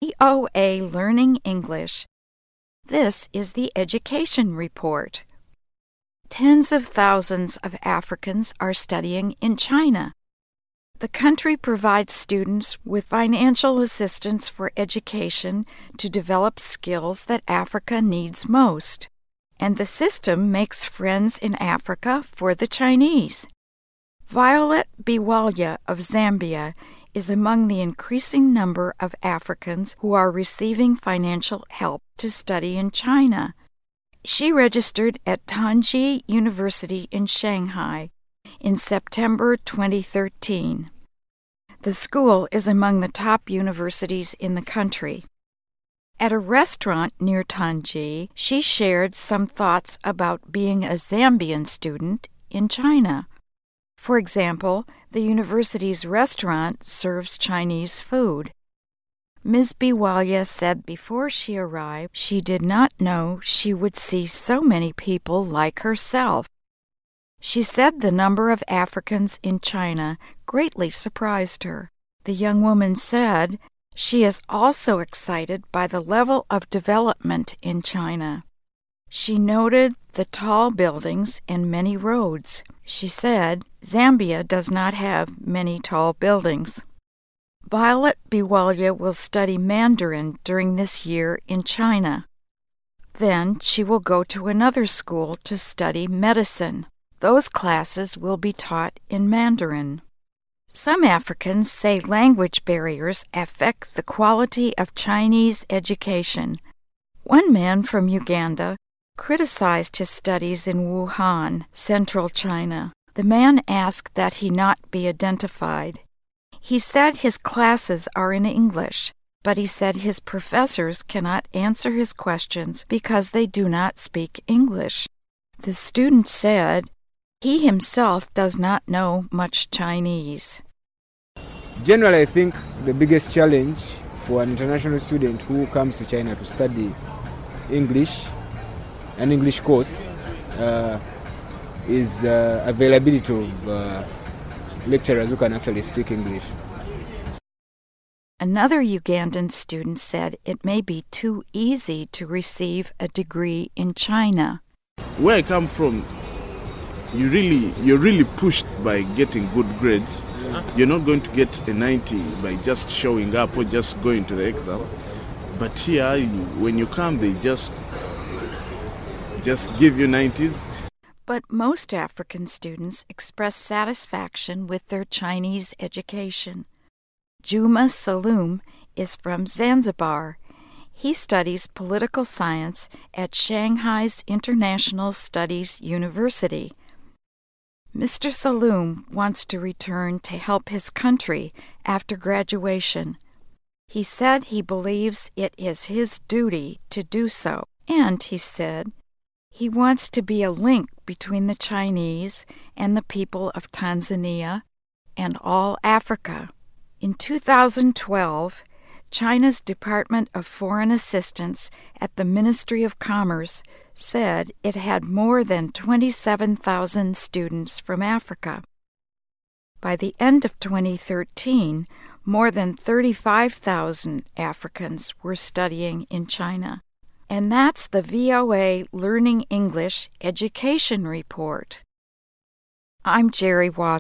VOA Learning English. This is the Education Report. Tens of thousands of Africans are studying in China. The country provides students with financial assistance for education to develop skills that Africa needs most. And the system makes friends in Africa for the Chinese. Violet Biwalya of Zambia is among the increasing number of Africans who are receiving financial help to study in China. She registered at Tongji University in Shanghai in September 2013. The school is among the top universities in the country. At a restaurant near Tongji, she shared some thoughts about being a Zambian student in China. For example, the university's restaurant serves Chinese food. Ms. Biwalya said before she arrived, she did not know she would see so many people like herself. She said the number of Africans in China greatly surprised her. The young woman said she is also excited by the level of development in China. She noted the tall buildings and many roads. She said Zambia does not have many tall buildings. Violet Biwalya will study Mandarin during this year in China. Then she will go to another school to study medicine. Those classes will be taught in Mandarin. Some Africans say language barriers affect the quality of Chinese education. One man from Uganda criticized his studies in Wuhan, central China. The man asked that he not be identified. He said his classes are in English, but he said his professors cannot answer his questions because they do not speak English. The student said he himself does not know much Chinese. Generally, I think the biggest challenge for an international student who comes to China to study English, an English course, is availability of lecturers who can actually speak English. Another Ugandan student said it may be too easy to receive a degree in China. Where I come from, you're really pushed by getting good grades. You're not going to get a 90 by just showing up or just going to the exam. But here, when you come, they just give you 90s. But most African students express satisfaction with their Chinese education. Juma Salum is from Zanzibar. He studies political science at Shanghai's International Studies University. Mr. Salum wants to return to help his country after graduation. He said he believes it is his duty to do so, and he said he wants to be a link between the Chinese and the people of Tanzania and all Africa. In 2012, China's Department of Foreign Assistance at the Ministry of Commerce said it had more than 27,000 students from Africa. By the end of 2013, more than 35,000 Africans were studying in China. And that's the VOA Learning English Education Report. I'm Jerry Watson.